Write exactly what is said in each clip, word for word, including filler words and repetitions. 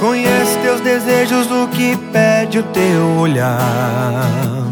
Conhece teus desejos, o que pede o teu olhar.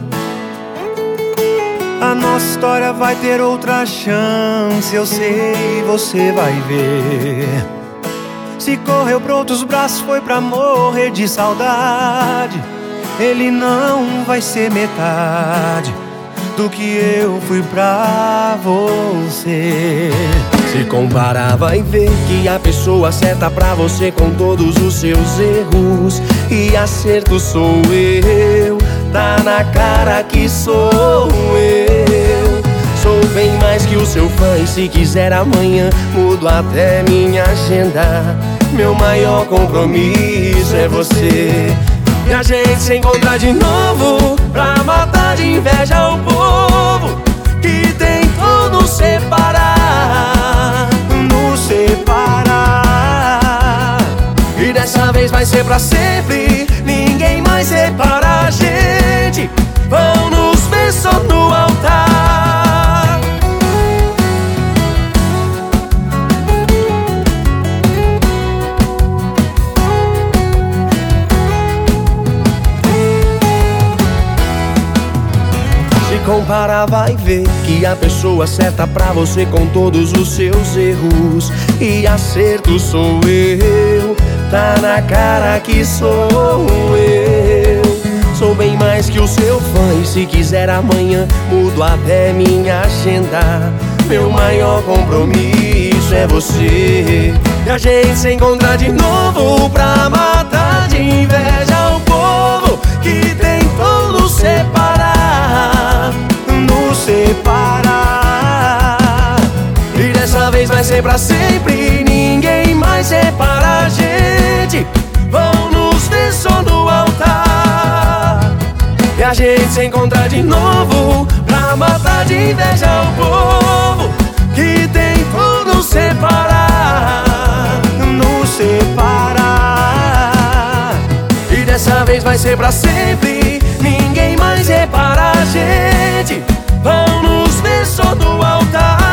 A nossa história vai ter outra chance, eu sei, você vai ver. Se correu pra outros braços, foi pra morrer de saudade. Ele não vai ser metade do que eu fui pra você. Se comparar, vai ver que a pessoa certa pra você, com todos os seus erros e acertos, sou eu. Tá na cara que sou eu. Sou bem mais que o seu fã, e se quiser amanhã mudo até minha agenda. Meu maior compromisso é você. E a gente se encontrar de novo, pra matar de inveja o povo que tentou nos separar, nos separar. E dessa vez vai ser pra sempre, ninguém mais separa a gente. Vão nos ver só no altar. Se comparar, vai ver que a pessoa certa pra você, com todos os seus erros e acertos, sou eu. Tá na cara que sou eu. Sou bem mais que o seu fã, e se quiser amanhã mudo até minha agenda. Meu maior compromisso é você. E a gente se encontrar de novo, pra matar de inveja o povo que tentou nos separar, nos separar. E dessa vez vai ser pra sempre, ninguém mais separa a gente. Vão nos ver só no altar. E a gente se encontrar de novo, pra matar de inveja o povo que tentou nos separar, nos separar. E dessa vez vai ser pra sempre, ninguém mais separa a gente. Vão nos ver só no altar.